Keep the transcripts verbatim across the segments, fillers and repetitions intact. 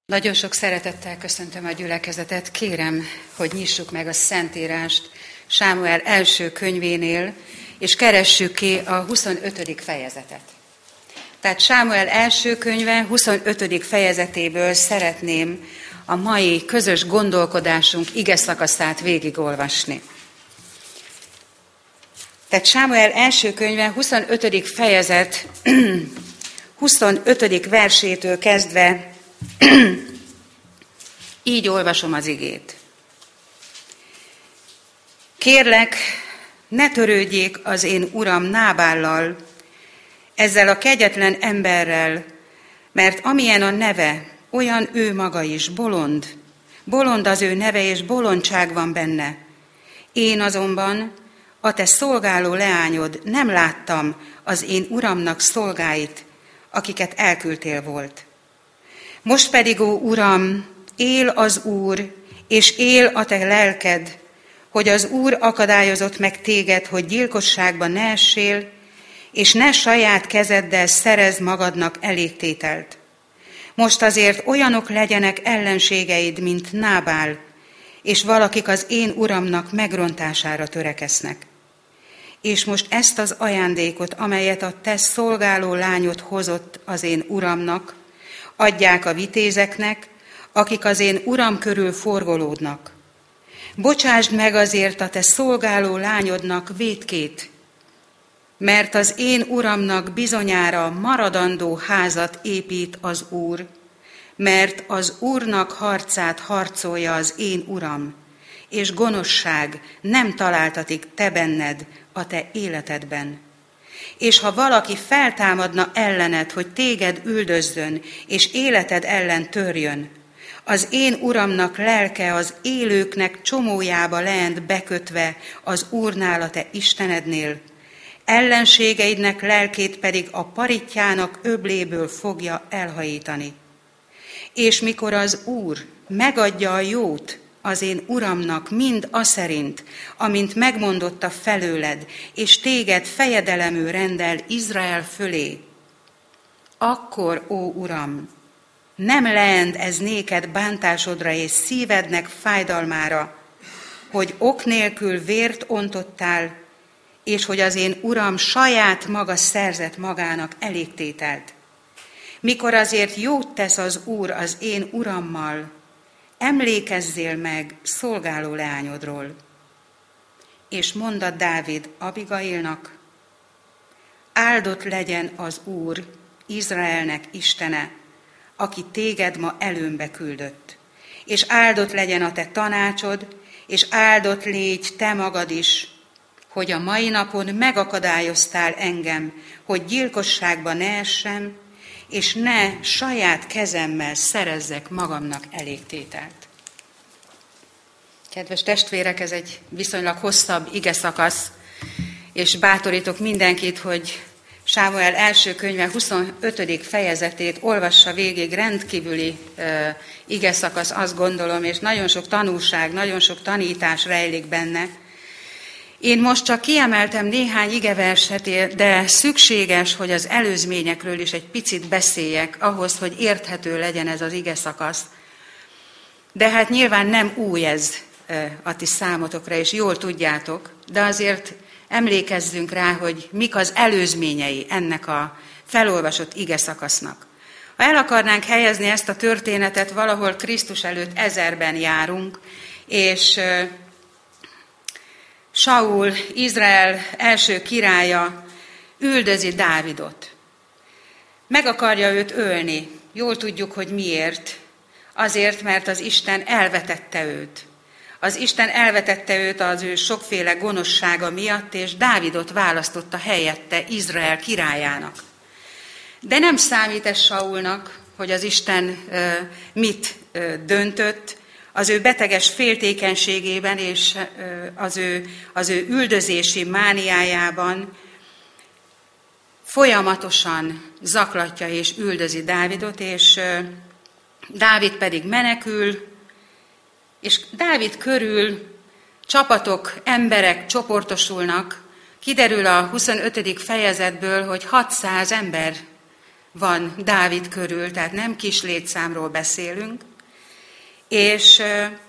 Nagyon sok szeretettel köszöntöm a gyülekezetet. Kérem, hogy nyissuk meg a Szentírást Sámuel első könyvénél, és keressük ki a huszonötödik fejezetet. Tehát Sámuel első könyve huszonötödik fejezetéből szeretném a mai közös gondolkodásunk ige szakaszát végigolvasni. Tehát Sámuel első könyve huszonötödik fejezet huszonötödik versétől kezdve így olvasom az igét. Kérlek, ne törődjék az én uram Nábállal, ezzel a kegyetlen emberrel, mert amilyen a neve, olyan ő maga is, bolond. Bolond az ő neve, és bolondság van benne. Én azonban, a te szolgáló leányod, nem láttam az én uramnak szolgáit, akiket elküldtél volt. Most pedig, ó Uram, él az Úr, és él a te lelked, hogy az Úr akadályozott meg téged, hogy gyilkosságba ne essél, és ne saját kezeddel szerezd magadnak elégtételt. Most azért olyanok legyenek ellenségeid, mint Nábál, és valakik az én uramnak megrontására törekesznek. És most ezt az ajándékot, amelyet a te szolgáló lányod hozott az én uramnak, adják a vitézeknek, akik az én uram körül forgolódnak. Bocsásd meg azért a te szolgáló lányodnak vétkét, mert az én uramnak bizonyára maradandó házat épít az Úr, mert az Úrnak harcát harcolja az én uram, és gonoszság nem találtatik te benned a te életedben. És ha valaki feltámadna ellened, hogy téged üldözzön, és életed ellen törjön, az én uramnak lelke az élőknek csomójába leent bekötve az Úrnál a te Istenednél, ellenségeidnek lelkét pedig a paritjának öbléből fogja elhajítani. És mikor az Úr megadja a jót az én uramnak mind aszerint, amint megmondotta felőled, és téged fejedelemű rendel Izrael fölé, akkor, ó Uram, nem leend ez néked bántásodra és szívednek fájdalmára, hogy ok nélkül vért ontottál, és hogy az én uram saját maga szerzett magának elégtételt. Mikor azért jót tesz az Úr az én urammal, emlékezzél meg szolgáló leányodról. És mondta Dávid Abigailnak, áldott legyen az Úr, Izraelnek Istene, aki téged ma előmbe küldött. És áldott legyen a te tanácsod, és áldott légy te magad is, hogy a mai napon megakadályoztál engem, hogy gyilkosságba ne essem, és ne saját kezemmel szerezzek magamnak elégtételt. Kedves testvérek, ez egy viszonylag hosszabb ige szakasz, és bátorítok mindenkit, hogy Sámuel első könyve huszonötödik fejezetét olvassa végig, rendkívüli uh, ige szakasz, azt gondolom, és nagyon sok tanúság, nagyon sok tanítás rejlik benne. Én most csak kiemeltem néhány igeverset, de szükséges, hogy az előzményekről is egy picit beszéljek, ahhoz, hogy érthető legyen ez az ige szakasz. De hát nyilván nem új ez a ti számotokra, és jól tudjátok, de azért emlékezzünk rá, hogy mik az előzményei ennek a felolvasott ige szakasznak. Ha el akarnánk helyezni ezt a történetet, valahol Krisztus előtt ezerben járunk, és Saul, Izrael első királya üldözi Dávidot. Meg akarja őt ölni. Jól tudjuk, hogy miért. Azért, mert az Isten elvetette őt. Az Isten elvetette őt az ő sokféle gonoszsága miatt, és Dávidot választotta helyette Izrael királyának. De nem számít ez Saulnak, hogy az Isten mit döntött, az ő beteges féltékenységében és az ő, az ő üldözési mániájában folyamatosan zaklatja és üldözi Dávidot, és Dávid pedig menekül, és Dávid körül csapatok, emberek csoportosulnak. Kiderül a huszonötödik fejezetből, hogy hatszáz ember van Dávid körül, tehát nem kis létszámról beszélünk, és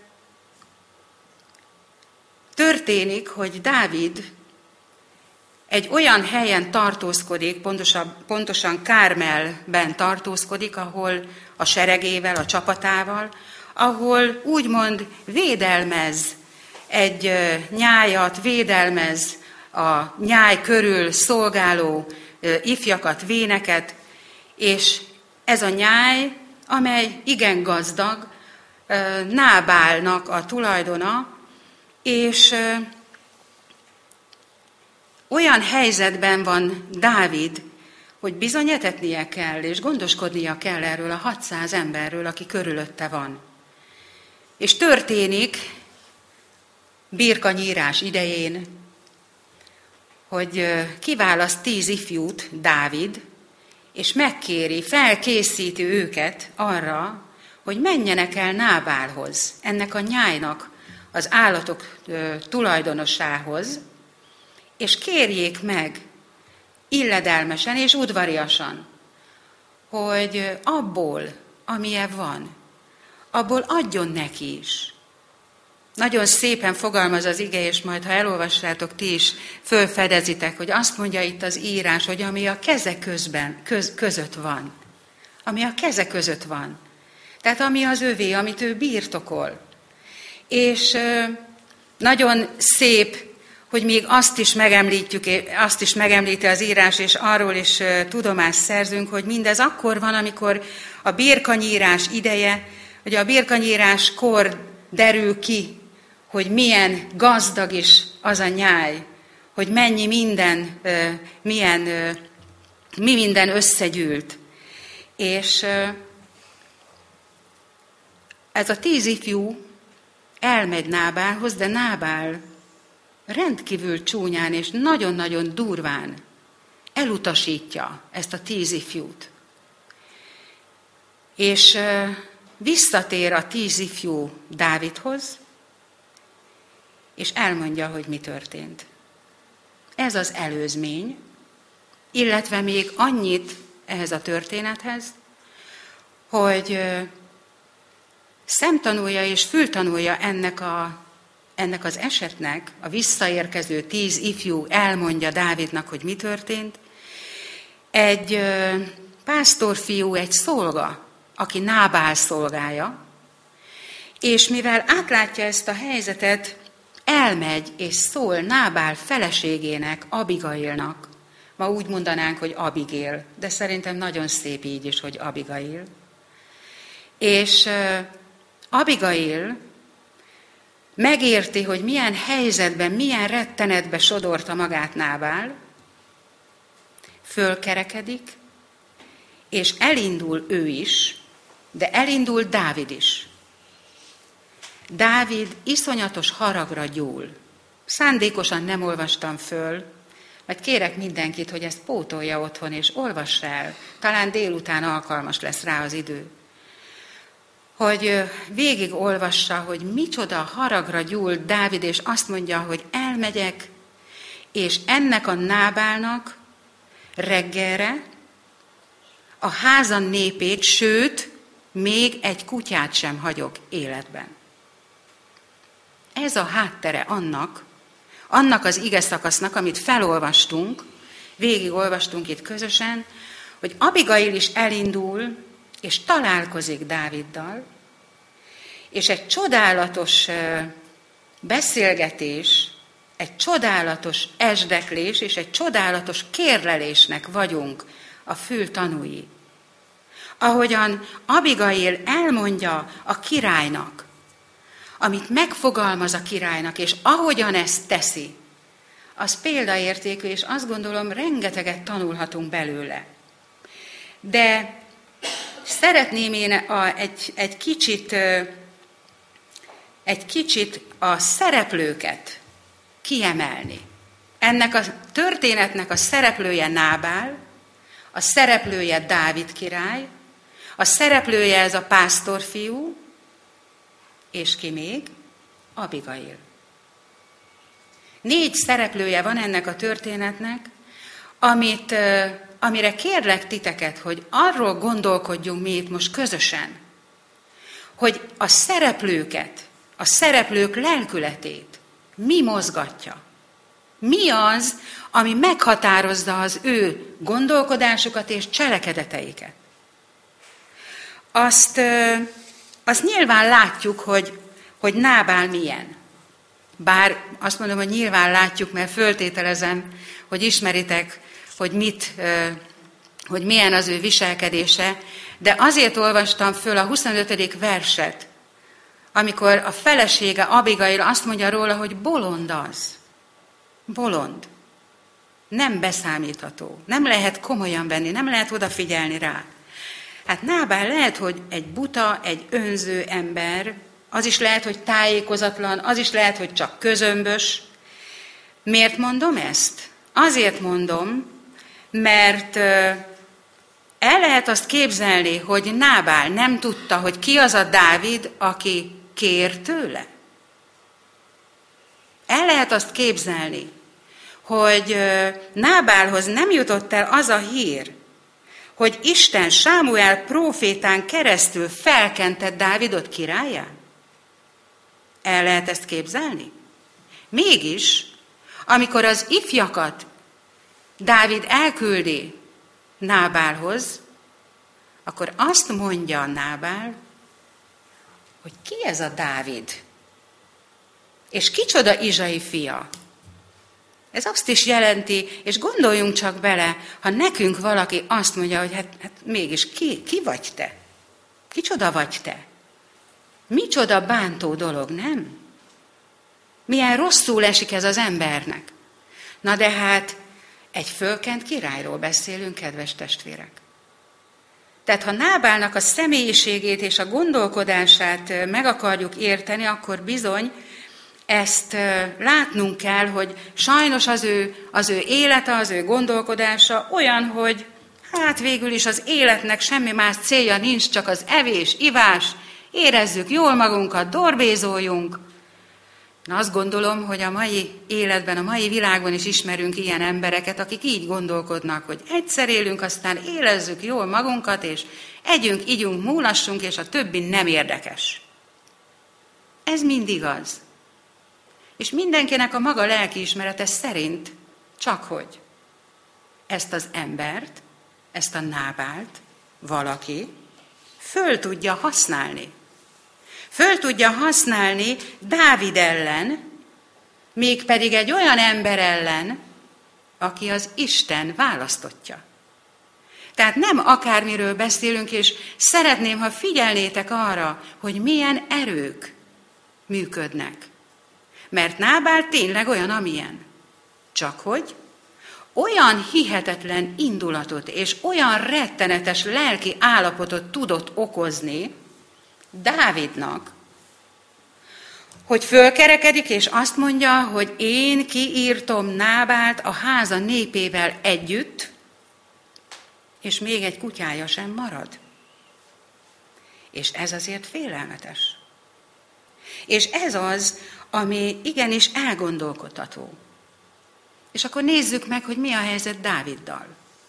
történik, hogy Dávid egy olyan helyen tartózkodik, pontosan, pontosan Kármelben tartózkodik, ahol a seregével, a csapatával, ahol úgymond védelmez egy nyájat, védelmez a nyáj körül szolgáló ifjakat, véneket, és ez a nyáj, amely igen gazdag, Nábálnak a tulajdona, és olyan helyzetben van Dávid, hogy bizony etetnie kell, és gondoskodnia kell erről a hatszáz emberről, aki körülötte van. És történik birkanyírás idején, hogy kiválaszt tíz ifjút Dávid, és megkéri, felkészíti őket arra, hogy menjenek el Nábálhoz, ennek a nyájnak, az állatok tulajdonosához, és kérjék meg illedelmesen és udvariasan, hogy abból, amilyen van, abból adjon neki is. Nagyon szépen fogalmaz az ige, és majd, ha elolvassátok, ti is fölfedezitek, hogy azt mondja itt az írás, hogy ami a keze közben, köz, között van. Ami a keze között van. Tehát ami az övé, amit ő birtokol. És nagyon szép, hogy még azt is megemlítjük, azt is megemlíti az írás, és arról is tudomást szerzünk, hogy mindez akkor van, amikor a birkanyírás ideje, hogy a birkanyíráskor derül ki, hogy milyen gazdag is az a nyáj, hogy mennyi minden, milyen, mi minden összegyűlt. És ez a tíz ifjú elmegy Nábálhoz, de Nábál rendkívül csúnyán és nagyon-nagyon durván elutasítja ezt a tíz ifjút. És visszatér a tíz ifjú Dávidhoz, és elmondja, hogy mi történt. Ez az előzmény, illetve még annyit ehhez a történethez, hogy szemtanúja és fültanúja ennek, a, ennek az esetnek, a visszaérkező tíz ifjú elmondja Dávidnak, hogy mi történt. Egy pásztorfiú, egy szolga, aki Nábál szolgája, és mivel átlátja ezt a helyzetet, elmegy és szól Nábál feleségének, Abigailnak. Ma úgy mondanánk, hogy Abigail, de szerintem nagyon szép így is, hogy Abigail. És Abigail megérti, hogy milyen helyzetben, milyen rettenetbe sodorta magát Nábál, fölkerekedik, és elindul ő is, de elindul Dávid is. Dávid iszonyatos haragra gyúl. Szándékosan nem olvastam föl, mert kérek mindenkit, hogy ezt pótolja otthon, és olvass el. Talán délután alkalmas lesz rá az idő. Hogy végig olvassa, hogy micsoda haragra gyúl Dávid, és azt mondja, hogy elmegyek, és ennek a Nábálnak reggelre a házan népét, sőt, még egy kutyát sem hagyok életben. Ez a háttere annak, annak az ige szakasznak, amit felolvastunk, végigolvastunk itt közösen, hogy Abigail is elindul, és találkozik Dáviddal, és egy csodálatos beszélgetés, egy csodálatos esdeklés, és egy csodálatos kérlelésnek vagyunk a fül tanúi. Ahogyan Abigail elmondja a királynak, amit megfogalmaz a királynak, és ahogyan ezt teszi, az példaértékű, és azt gondolom, rengeteget tanulhatunk belőle. De szeretném én a, egy, egy, kicsit, egy kicsit a szereplőket kiemelni. Ennek a történetnek a szereplője Nábál, a szereplője Dávid király, a szereplője ez a pásztorfiú, és ki még? Abigail. Négy szereplője van ennek a történetnek, amit, amire kérlek titeket, hogy arról gondolkodjunk mi itt most közösen, hogy a szereplőket, a szereplők lelkületét mi mozgatja. Mi az, ami meghatározza az ő gondolkodásukat és cselekedeteiket. Azt, azt nyilván látjuk, hogy, hogy Nábál milyen. Bár azt mondom, hogy nyilván látjuk, mert föltételezem, hogy ismeritek, hogy mit, hogy milyen az ő viselkedése, de azért olvastam föl a huszonötödik verset, amikor a felesége Abigail azt mondja róla, hogy bolond az. Bolond. Nem beszámítható. Nem lehet komolyan venni, nem lehet odafigyelni rá. Hát Nábál lehet, hogy egy buta, egy önző ember, az is lehet, hogy tájékozatlan, az is lehet, hogy csak közömbös. Miért mondom ezt? Azért mondom, mert el lehet azt képzelni, hogy Nábál nem tudta, hogy ki az a Dávid, aki kér tőle. El lehet azt képzelni, hogy Nábálhoz nem jutott el az a hír, hogy Isten Sámuel prófétán keresztül felkentett Dávidot királlyá? El lehet ezt képzelni? Mégis, amikor az ifjakat Dávid elküldi Nábálhoz, akkor azt mondja Nábál, hogy ki ez a Dávid? És kicsoda Izsai fia? Ez azt is jelenti, és gondoljunk csak bele, ha nekünk valaki azt mondja, hogy hát, hát mégis ki, ki vagy te? Kicsoda vagy te? Micsoda bántó dolog, nem? Milyen rosszul esik ez az embernek. Na de hát egy fölkent királyról beszélünk, kedves testvérek. Tehát ha Nábálnak a személyiségét és a gondolkodását meg akarjuk érteni, akkor bizony ezt látnunk kell, hogy sajnos az ő, az ő élete, az ő gondolkodása olyan, hogy hát végül is az életnek semmi más célja nincs, csak az evés, ivás, érezzük jól magunkat, dorbézoljunk. Na azt gondolom, hogy a mai életben, a mai világban is ismerünk ilyen embereket, akik így gondolkodnak, hogy egyszer élünk, aztán érezzük jól magunkat, és együnk, igyunk, múlassunk, és a többi nem érdekes. Ez mind igaz. És mindenkinek a maga lelkiismerete szerint csakhogy ezt az embert, ezt a Nábált valaki föl tudja használni. Föl tudja használni Dávid ellen, mégpedig egy olyan ember ellen, aki az Isten választottja. Tehát nem akármiről beszélünk, és szeretném, ha figyelnétek arra, hogy milyen erők működnek. Mert Nábál tényleg olyan, amilyen. Csak hogy olyan hihetetlen indulatot és olyan rettenetes lelki állapotot tudott okozni Dávidnak, hogy fölkerekedik, és azt mondja, hogy én kiírtom Nábált a háza népével együtt, és még egy kutyája sem marad. És ez azért félelmetes. És ez az, ami igenis elgondolkodtató. És akkor nézzük meg, hogy mi a helyzet Dáviddal.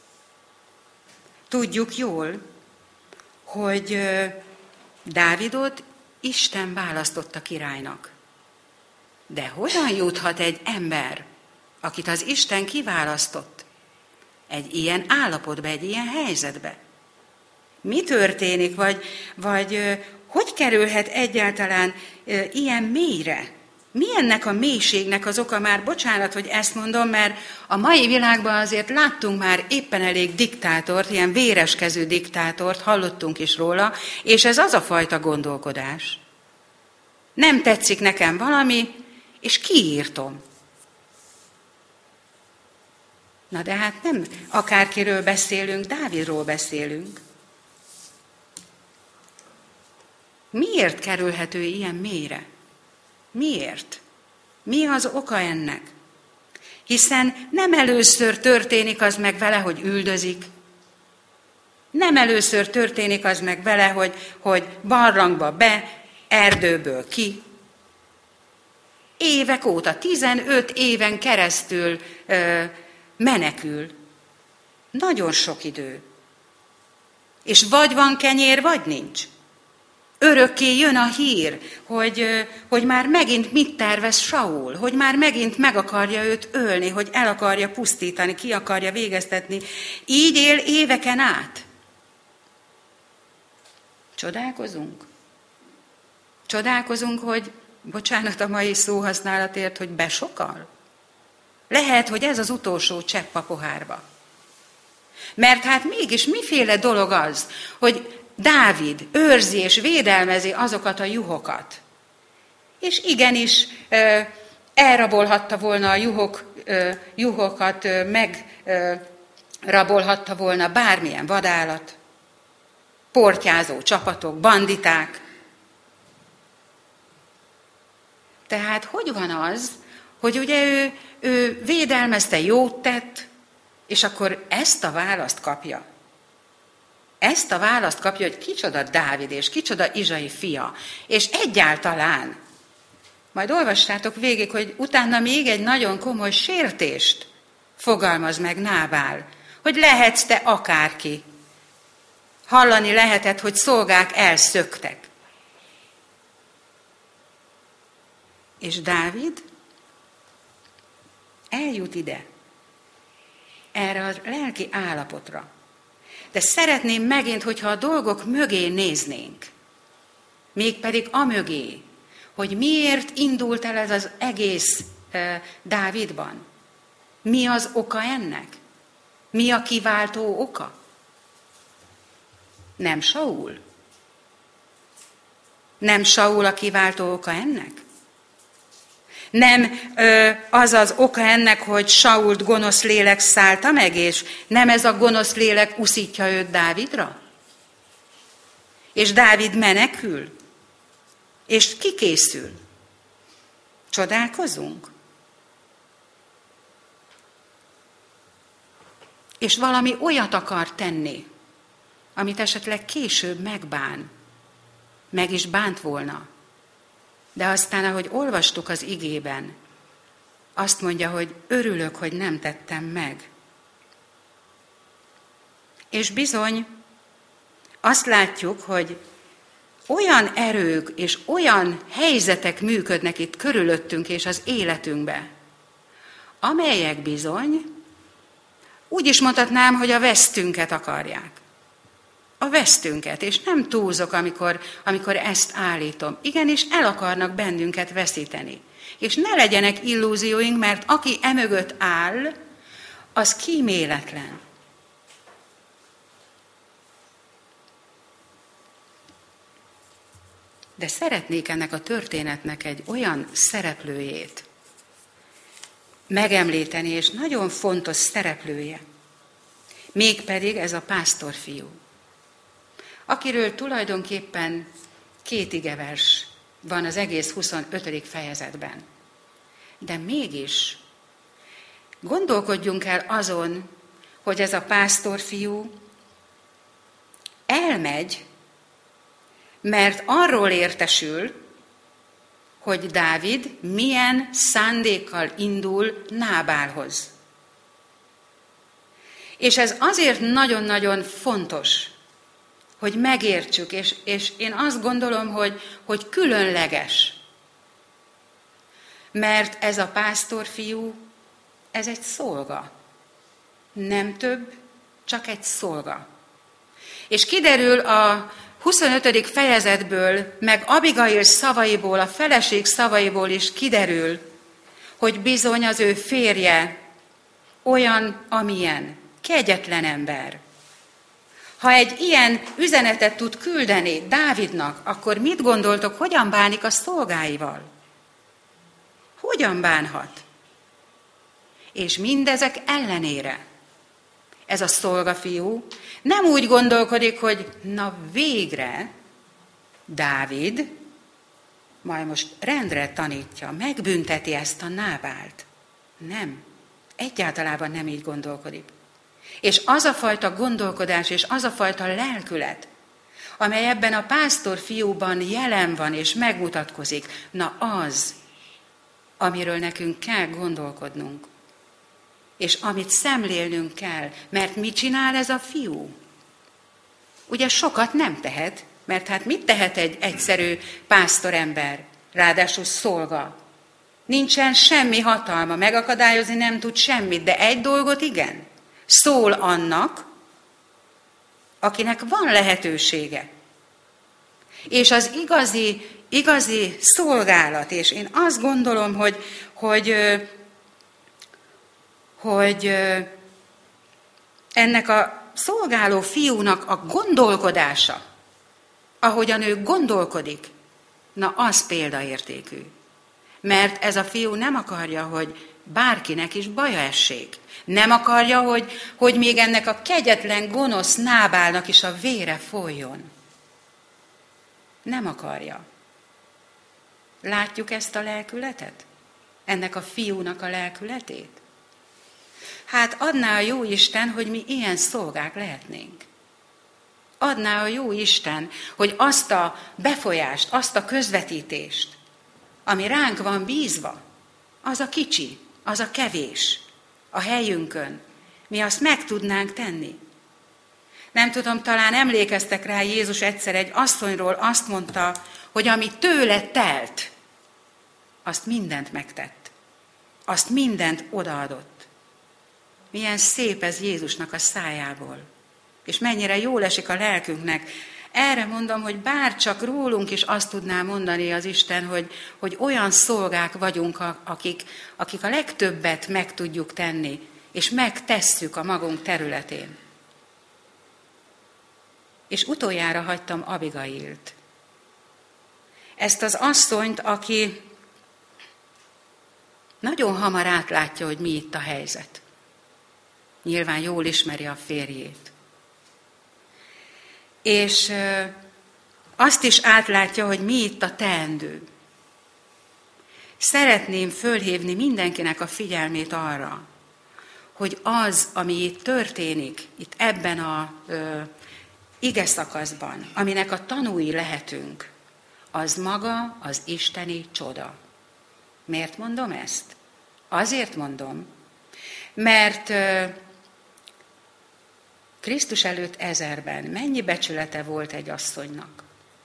Tudjuk jól, hogy Dávidot Isten választotta királynak. De hogyan juthat egy ember, akit az Isten kiválasztott, egy ilyen állapotba, egy ilyen helyzetbe? Mi történik, vagy, vagy hogy kerülhet egyáltalán ilyen mélyre? Mi ennek a mélységnek az oka? Már bocsánat, hogy ezt mondom, mert a mai világban azért láttunk már éppen elég diktátort, ilyen véreskező diktátort, hallottunk is róla, és ez az a fajta gondolkodás. Nem tetszik nekem valami, és kiírtom. Na de hát nem akárkiről beszélünk, Dávidról beszélünk. Miért kerülhető ilyen mélyre? Miért? Mi az oka ennek? Hiszen nem először történik az meg vele, hogy üldözik. Nem először történik az meg vele, hogy, hogy barlangba be, erdőből ki. Évek óta, tizenöt éven keresztül ö, menekül. Nagyon sok idő. És vagy van kenyér, vagy nincs. Örökké jön a hír, hogy, hogy már megint mit tervez Saul, hogy már megint meg akarja őt ölni, hogy el akarja pusztítani, ki akarja végeztetni. Így él éveken át. Csodálkozunk? Csodálkozunk, hogy, bocsánat a mai szóhasználatért, hogy besokal? Lehet, hogy ez az utolsó csepp a pohárba. Mert hát mégis miféle dolog az, hogy Dávid őrzi és védelmezi azokat a juhokat. És igenis elrabolhatta volna a juhok, juhokat, megrabolhatta volna bármilyen vadállat, portyázó csapatok, banditák. Tehát hogy van az, hogy ugye ő, ő védelmezte, jót tett, és akkor ezt a választ kapja. Ezt a választ kapja, hogy kicsoda Dávid és kicsoda Izsai fia. És egyáltalán, majd olvassátok végig, hogy utána még egy nagyon komoly sértést fogalmaz meg Nábál, hogy lehetsz te akárki. Hallani lehetett, hogy szolgák elszöktek. És Dávid eljut ide, erre a lelki állapotra. De szeretném megint, hogyha a dolgok mögé néznénk, mégpedig amögé, hogy miért indult el ez az egész e, Dávidban. Mi az oka ennek? Mi a kiváltó oka? Nem Saul? Nem Saul a kiváltó oka ennek? Nem ö, az az oka ennek, hogy Sault gonosz lélek szállta meg, és nem ez a gonosz lélek uszítja őt Dávidra? És Dávid menekül? És kikészül? Csodálkozunk? És valami olyat akar tenni, amit esetleg később megbán, meg is bánt volna. De aztán, ahogy olvastuk az igében, azt mondja, hogy örülök, hogy nem tettem meg. És bizony, azt látjuk, hogy olyan erők és olyan helyzetek működnek itt körülöttünk és az életünkbe, amelyek bizony, úgy is mondhatnám, hogy a vesztünket akarják. A vesztünket, és nem túlzok, amikor, amikor ezt állítom. Igenis, el akarnak bennünket veszíteni. És ne legyenek illúzióink, mert aki emögött áll, az kíméletlen. De szeretnék ennek a történetnek egy olyan szereplőjét megemlíteni, és nagyon fontos szereplője. Mégpedig ez a pásztorfiú, akiről tulajdonképpen két igevers van az egész huszonötödik fejezetben. De mégis gondolkodjunk el azon, hogy ez a pásztorfiú elmegy, mert arról értesül, hogy Dávid milyen szándékkal indul Nábálhoz. És ez azért nagyon-nagyon fontos, hogy megértsük, és, és én azt gondolom, hogy, hogy különleges. Mert ez a pásztorfiú, ez egy szolga. Nem több, csak egy szolga. És kiderül a huszonötödik fejezetből, meg Abigail szavaiból, a feleség szavaiból is kiderül, hogy bizony az ő férje olyan, amilyen, kegyetlen ember. Ha egy ilyen üzenetet tud küldeni Dávidnak, akkor mit gondoltok, hogyan bánik a szolgáival? Hogyan bánhat? És mindezek ellenére ez a szolgafiú nem úgy gondolkodik, hogy na végre Dávid majd most rendre tanítja, megbünteti ezt a Nábált. Nem, egyáltalában nem így gondolkodik. És az a fajta gondolkodás, és az a fajta lelkület, amely ebben a pásztor fiúban jelen van és megmutatkozik, na az, amiről nekünk kell gondolkodnunk. és amit szemlélnünk kell, mert mit csinál ez a fiú? Ugye sokat nem tehet, mert hát mit tehet egy egyszerű pásztorember, ráadásul szolga? Nincsen semmi hatalma, megakadályozni nem tud semmit, de egy dolgot igen, szól annak, akinek van lehetősége. És az igazi, igazi szolgálat, és én azt gondolom, hogy, hogy, hogy ennek a szolgáló fiúnak a gondolkodása, ahogyan ő gondolkodik, na az példaértékű. Mert ez a fiú nem akarja, hogy bárkinek is baja essék. Nem akarja, hogy, hogy még ennek a kegyetlen, gonosz Nábálnak is a vére folyjon. Nem akarja. Látjuk ezt a lelkületet? Ennek a fiúnak a lelkületét? Hát adná a Jóisten, hogy mi ilyen szolgák lehetnénk. Adná a Jóisten, hogy azt a befolyást, azt a közvetítést, ami ránk van bízva, az a kicsi, az a kevés, a helyünkön, mi azt meg tudnánk tenni. Nem tudom, talán emlékeztek rá, Jézus egyszer egy asszonyról azt mondta, hogy ami tőle telt, azt mindent megtett. Azt mindent odaadott. Milyen szép ez Jézusnak a szájából. És mennyire jól esik a lelkünknek. Erre mondom, hogy bárcsak rólunk is azt tudná mondani az Isten, hogy, hogy olyan szolgák vagyunk, akik, akik a legtöbbet meg tudjuk tenni, és megtesszük a magunk területén. És utoljára hagytam Abigailt. Ezt az asszonyt, aki nagyon hamar átlátja, hogy mi itt a helyzet. Nyilván jól ismeri a férjét. És azt is átlátja, hogy mi itt a teendő. Szeretném fölhívni mindenkinek a figyelmét arra, hogy az, ami itt történik, itt ebben a ö, ige szakaszban, aminek a tanúi lehetünk, az maga az isteni csoda. Miért mondom ezt? Azért mondom, mert ö, Krisztus előtt ezerben mennyi becsülete volt egy asszonynak?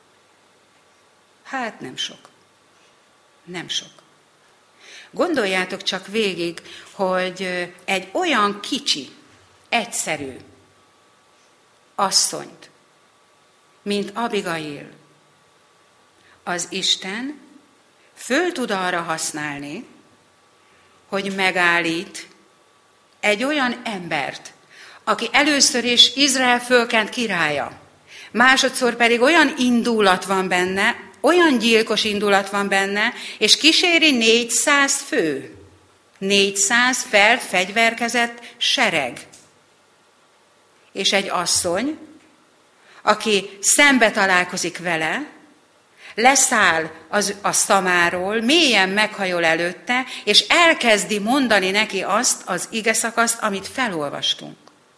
Hát nem sok. Nem sok. Gondoljátok csak végig, hogy egy olyan kicsi, egyszerű asszonyt, mint Abigail, az Isten föl tud arra használni, hogy megállít egy olyan embert, aki először is Izrael fölkent királya, másodszor pedig olyan indulat van benne, olyan gyilkos indulat van benne, és kíséri négyszáz fő, négyszáz felfegyverkezett sereg. És egy asszony, aki szembe találkozik vele, leszáll az, a szamáról, mélyen meghajol előtte, és elkezdi mondani neki azt az igeszakaszt, amit felolvastunk.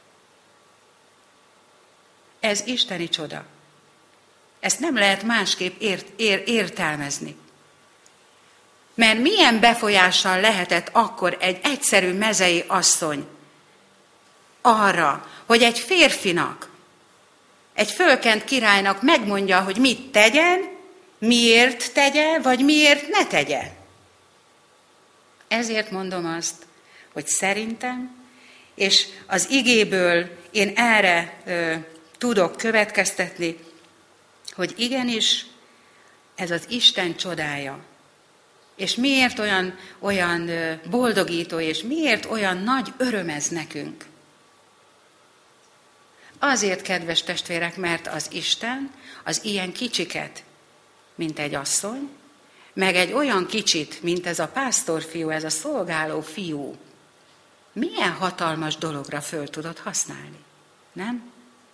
Ez isteni csoda. Ezt nem lehet másképp ért, ér, értelmezni. Mert milyen befolyással lehetett akkor egy egyszerű mezei asszony arra, hogy egy férfinak, egy fölkent királynak megmondja, hogy mit tegyen, miért tegye, vagy miért ne tegye. Ezért mondom azt, hogy szerintem, és az igéből én erre ö, tudok következtetni, hogy igenis ez az Isten csodája. És miért olyan, olyan boldogító, és miért olyan nagy öröm ez nekünk? Azért, kedves testvérek, mert az Isten az ilyen kicsiket, mint egy asszony, meg egy olyan kicsit, mint ez a pásztorfiú, ez a szolgáló fiú, milyen hatalmas dologra föl tudod használni, nem?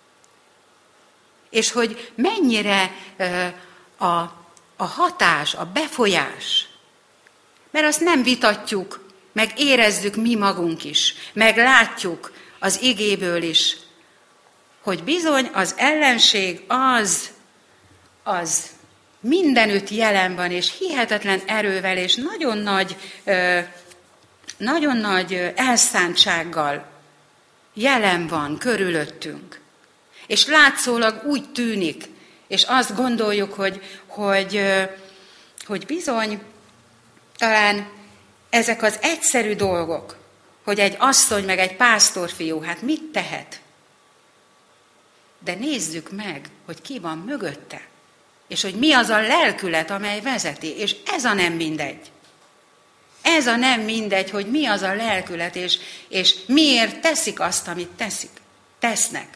És hogy mennyire a, a hatás, a befolyás, mert azt nem vitatjuk, meg érezzük mi magunk is, meg látjuk az igéből is, hogy bizony az ellenség az, az mindenütt jelen van, és hihetetlen erővel, és nagyon nagy ö, nagyon nagy elszántsággal jelen van körülöttünk. És látszólag úgy tűnik, és azt gondoljuk, hogy, hogy, hogy bizony, talán ezek az egyszerű dolgok, hogy egy asszony meg egy pásztorfiú, hát mit tehet? De nézzük meg, hogy ki van mögötte, és hogy mi az a lelkület, amely vezeti, és ez a nem mindegy. Ez a nem mindegy, hogy mi az a lelkület, és, és miért teszik azt, amit teszik, tesznek.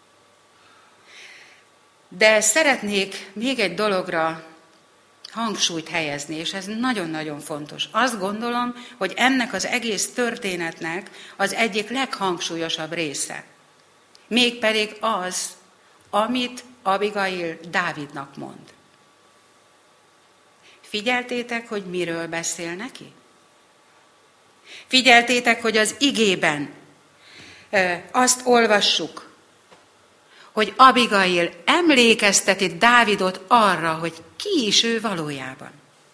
De szeretnék még egy dologra hangsúlyt helyezni, és ez nagyon-nagyon fontos. Azt gondolom, hogy ennek az egész történetnek az egyik leghangsúlyosabb része. Mégpedig az, amit Abigail Dávidnak mond. Figyeltétek, hogy miről beszél neki? Figyeltétek, hogy az igében azt olvassuk, hogy Abigail emlékezteti Dávidot arra, hogy ki is ő valójában.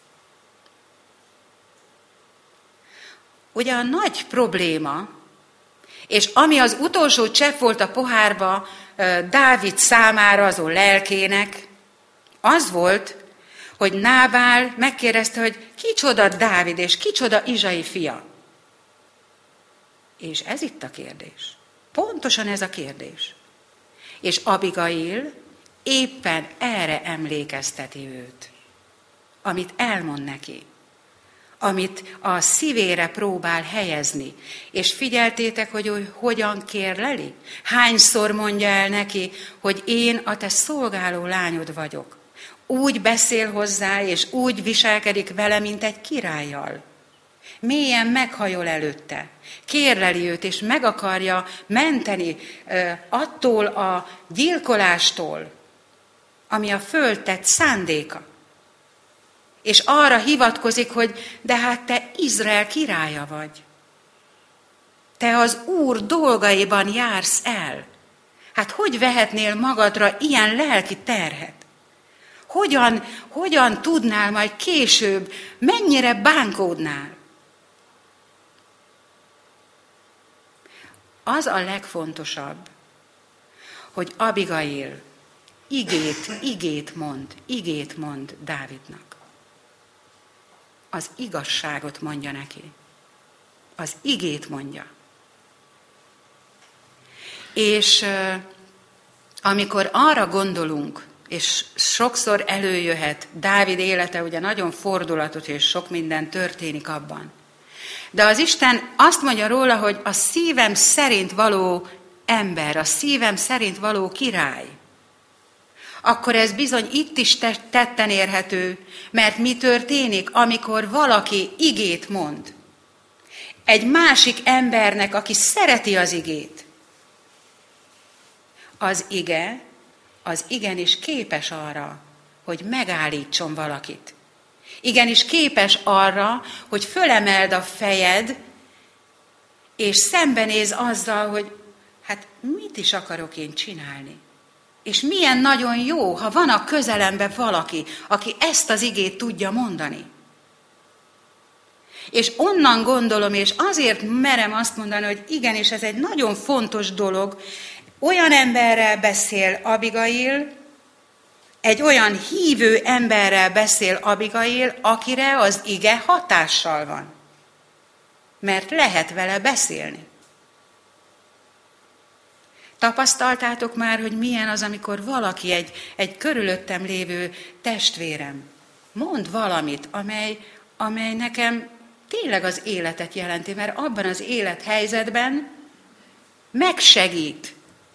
Ugye a nagy probléma, és ami az utolsó csepp volt a pohárba Dávid számára, azon lelkének, az volt, hogy Nábál megkérdezte, hogy kicsoda Dávid, és kicsoda Izsai fia. És ez itt a kérdés. Pontosan ez a kérdés. És Abigail éppen erre emlékezteti őt, amit elmond neki, amit a szívére próbál helyezni. És figyeltétek, hogy ő hogyan kérleli? Hányszor mondja el neki, hogy én a te szolgáló lányod vagyok. Úgy beszél hozzá, és úgy viselkedik vele, mint egy királlyal. Mélyen meghajol előtte, kérleli őt, és meg akarja menteni attól a gyilkolástól, ami a föld tett szándéka. És arra hivatkozik, hogy de hát te Izrael királya vagy. Te az Úr dolgaiban jársz el. Hát hogy vehetnél magadra ilyen lelki terhet? Hogyan, hogyan tudnál majd később, mennyire bánkódnál? Az a legfontosabb, hogy Abigail igét, igét mond, igét mond Dávidnak. Az igazságot mondja neki. Az igét mondja. És uh, amikor arra gondolunk, és sokszor előjöhet, Dávid élete ugye nagyon fordulatos, és sok minden történik abban. De az Isten azt mondja róla, hogy a szívem szerint való ember, a szívem szerint való király. Akkor ez bizony itt is tetten érhető, mert mi történik, amikor valaki igét mond. Egy másik embernek, aki szereti az igét. Az ige, az igenis képes arra, hogy megállítson valakit. Igenis képes arra, hogy fölemeld a fejed, és szembenéz azzal, hogy hát mit is akarok én csinálni. És milyen nagyon jó, ha van a közelemben valaki, aki ezt az igét tudja mondani. És onnan gondolom, és azért merem azt mondani, hogy igenis ez egy nagyon fontos dolog, olyan emberrel beszél Abigail, egy olyan hívő emberrel beszél Abigail, akire az ige hatással van. Mert lehet vele beszélni. Tapasztaltátok már, hogy milyen az, amikor valaki, egy, egy körülöttem lévő testvérem mond valamit, amely, amely nekem tényleg az életet jelenti, mert abban az élethelyzetben megsegít.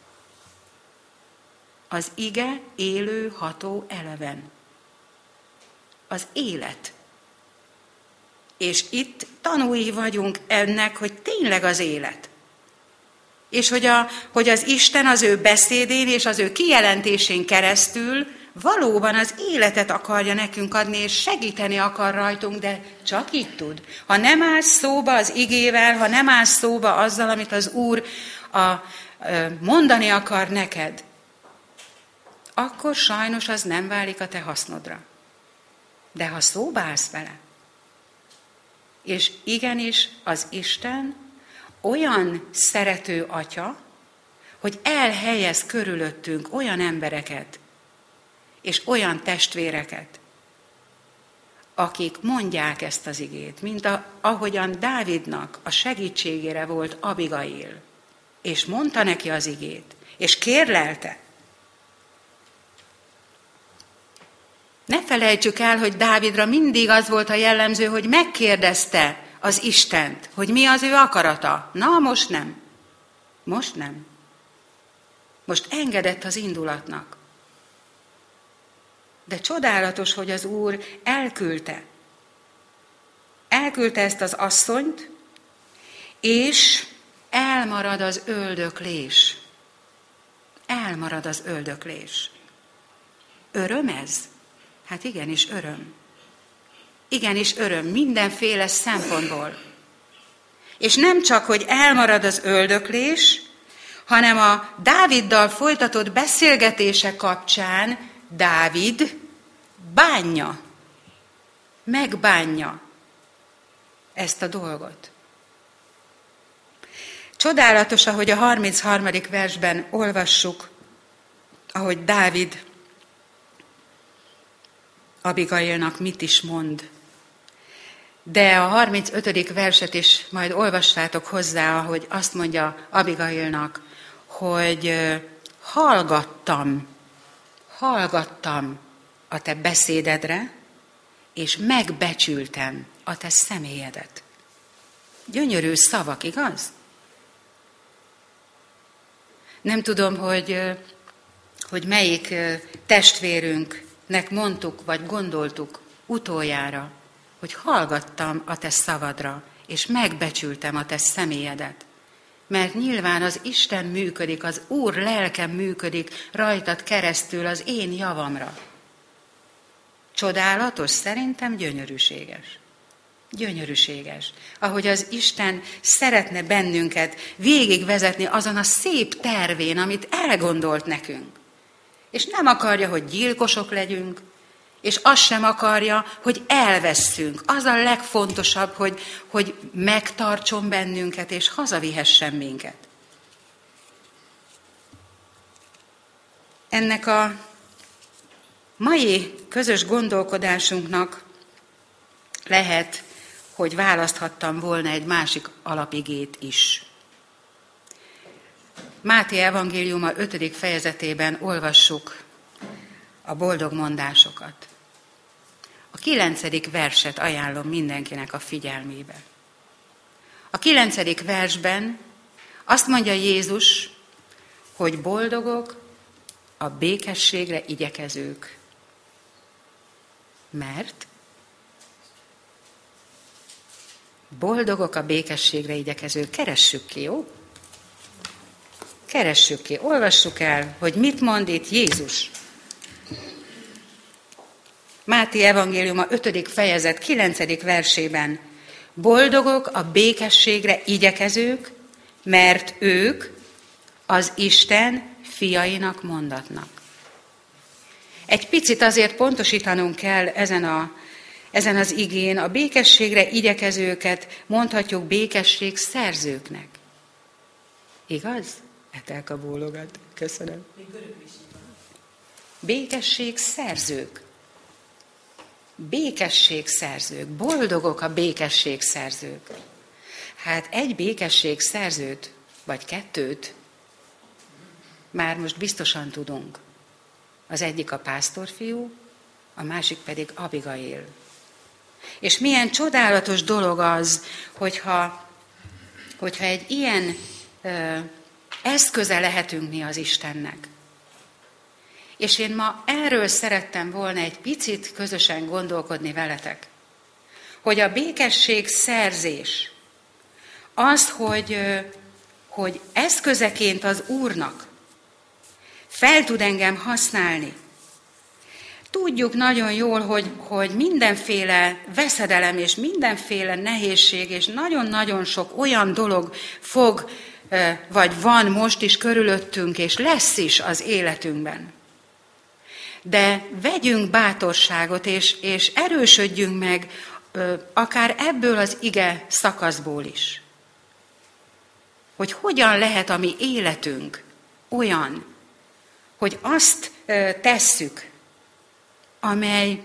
Az ige élő, ható, eleven. Az élet. És itt tanúi vagyunk ennek, hogy tényleg az élet. És hogy, a, hogy az Isten az ő beszédén és az ő kijelentésén keresztül valóban az életet akarja nekünk adni, és segíteni akar rajtunk, de csak így tud. Ha nem állsz szóba az igével, ha nem állsz szóba azzal, amit az Úr a, a, mondani akar neked, akkor sajnos az nem válik a te hasznodra. De ha szóba állsz vele, És igenis az Isten olyan szerető atya, hogy elhelyez körülöttünk olyan embereket és olyan testvéreket, akik mondják ezt az igét, mint a, ahogyan Dávidnak a segítségére volt Abigail, és mondta neki az igét, és kérlelte. Ne felejtsük el, hogy Dávidra mindig az volt a jellemző, hogy megkérdezte az Istent, hogy mi az ő akarata. Na, most nem. Most nem. Most engedett az indulatnak. De csodálatos, hogy az Úr elküldte. Elküldte ezt az asszonyt, és elmarad az öldöklés. Elmarad az öldöklés. Öröm ez? Hát igenis öröm. Igenis öröm, mindenféle szempontból. És nem csak, hogy elmarad az öldöklés, hanem a Dáviddal folytatott beszélgetése kapcsán Dávid bánja, megbánja ezt a dolgot. Csodálatos, ahogy a harmincharmadik versben olvassuk, ahogy Dávid Abigailnak mit is mond. De a harmincötödik verset is majd olvassátok hozzá, ahogy azt mondja Abigailnak, hogy hallgattam, hallgattam a te beszédedre, és megbecsültem a te személyedet. Gyönyörű szavak, igaz? Nem tudom, hogy, hogy melyik testvérünknek mondtuk, vagy gondoltuk utoljára, hogy hallgattam a te szavadra, és megbecsültem a te személyedet. Mert nyilván az Isten működik, az Úr lelkem működik rajtad keresztül az én javamra. Csodálatos, szerintem gyönyörűséges. Gyönyörűséges. Ahogy az Isten szeretne bennünket végigvezetni azon a szép tervén, amit elgondolt nekünk. És nem akarja, hogy gyilkosok legyünk, és azt sem akarja, hogy elvesszünk. Az a legfontosabb, hogy, hogy megtartson bennünket, és hazavihessen minket. Ennek a mai közös gondolkodásunknak lehet, hogy választhattam volna egy másik alapigét is. Máté evangéliuma ötödik fejezetében olvassuk a boldog mondásokat. A kilencedik verset ajánlom mindenkinek a figyelmébe. A kilencedik versben azt mondja Jézus, hogy boldogok a békességre igyekezők. Mert boldogok a békességre igyekezők. Keressük ki, jó? Keressük ki, olvassuk el, hogy mit mond itt Jézus. Máté evangéliuma ötödik fejezet kilencedik versében. Boldogok a békességre igyekezők, mert ők az Isten fiainak mondatnak. Egy picit azért pontosítanunk kell ezen, a, ezen az igén, a békességre igyekezőket mondhatjuk békesség szerzőknek. Igaz? Etelka bólogat. Köszönöm. Békesség szerzők. Békesség szerzők. Boldogok a békesség szerzők. Hát egy békesség szerzőt, vagy kettőt már most biztosan tudunk. Az egyik a pásztorfiú, a másik pedig Abigail. És milyen csodálatos dolog az, hogyha, hogyha egy ilyen ö, eszköze lehetünk mi az Istennek. És én ma erről szerettem volna egy picit közösen gondolkodni veletek. Hogy a békesség szerzés, az, hogy, hogy eszközeként az Úrnak fel tud engem használni. Tudjuk nagyon jól, hogy, hogy mindenféle veszedelem és mindenféle nehézség és nagyon-nagyon sok olyan dolog fog, vagy van most is körülöttünk, és lesz is az életünkben. De vegyünk bátorságot, és, és erősödjünk meg akár ebből az ige szakaszból is, hogy hogyan lehet a mi életünk olyan, hogy azt tesszük, amely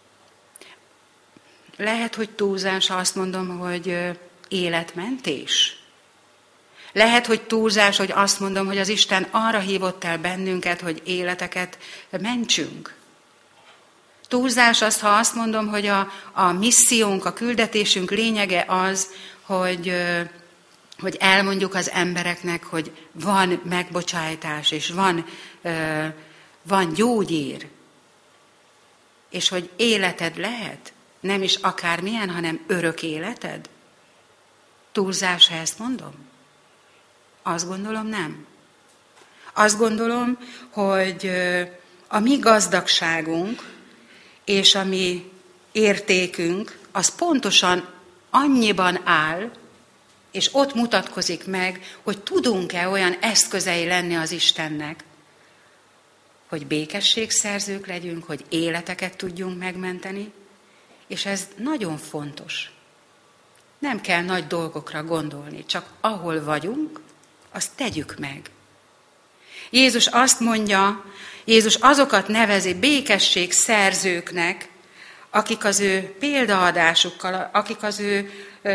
lehet, hogy túlzás, azt mondom, hogy életmentés. Lehet, hogy túlzás, hogy azt mondom, hogy az Isten arra hívott el bennünket, hogy életeket mentsünk. Túlzás az, ha azt mondom, hogy a, a missziónk, a küldetésünk lényege az, hogy, hogy elmondjuk az embereknek, hogy van megbocsájtás, és van, van gyógyír, és hogy életed lehet, nem is akármilyen, hanem örök életed. Túlzás, ha ezt mondom? Azt gondolom, nem. Azt gondolom, hogy a mi gazdagságunk és a mi értékünk az pontosan annyiban áll, és ott mutatkozik meg, hogy tudunk-e olyan eszközei lenni az Istennek, hogy békességszerzők legyünk, hogy életeket tudjunk megmenteni, és ez nagyon fontos. Nem kell nagy dolgokra gondolni, csak ahol vagyunk, azt tegyük meg. Jézus azt mondja, Jézus azokat nevezi békességszerzőknek, akik az ő példaadásukkal, akik az ő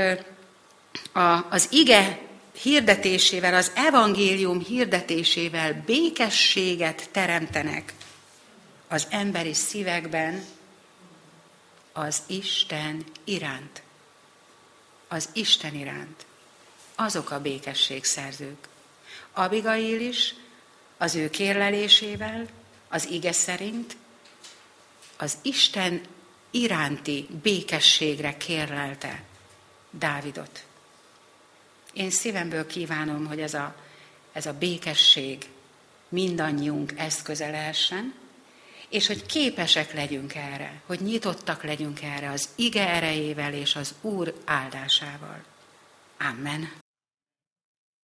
az ige hirdetésével, az evangélium hirdetésével békességet teremtenek az emberi szívekben az Isten iránt. Az Isten iránt. Azok a békességszerzők. Abigail is az ő kérlelésével, az ige szerint az Isten iránti békességre kérlelte Dávidot. Én szívemből kívánom, hogy ez a, ez a békesség mindannyiunk eszköze lehessen, és hogy képesek legyünk erre, hogy nyitottak legyünk erre az ige erejével és az Úr áldásával. Amen.